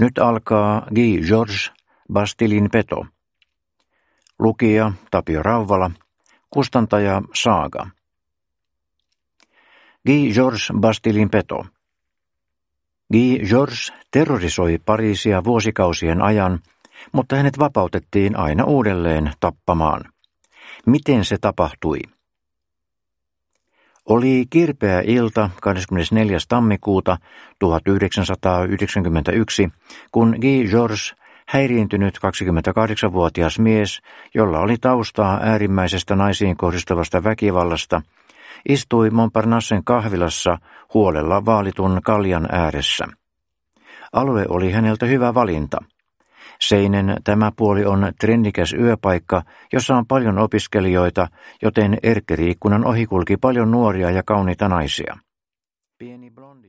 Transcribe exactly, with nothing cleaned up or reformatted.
Nyt alkaa Guy Georges Bastilin peto. Lukija Tapio Rauvala, kustantaja Saaga. Guy Georges Bastilin peto. Guy Georges terrorisoi Pariisia vuosikausien ajan, mutta hänet vapautettiin aina uudelleen tappamaan. Miten se tapahtui? Oli kirpeä ilta kahdeskymmenesneljäs tammikuuta tuhatyhdeksänsataayhdeksänkymmentäyksi, kun Guy Georges, häiriintynyt kaksikymmentäkahdeksanvuotias mies, jolla oli taustaa äärimmäisestä naisiin kohdistuvasta väkivallasta, istui Montparnassen kahvilassa huolella vaalitun kaljan ääressä. Alue oli häneltä hyvä valinta. Seinen tämä puoli on trendikäs yöpaikka, jossa on paljon opiskelijoita, joten erkkeriikkunan ohi kulki paljon nuoria ja kauniita naisia. Pieni blondi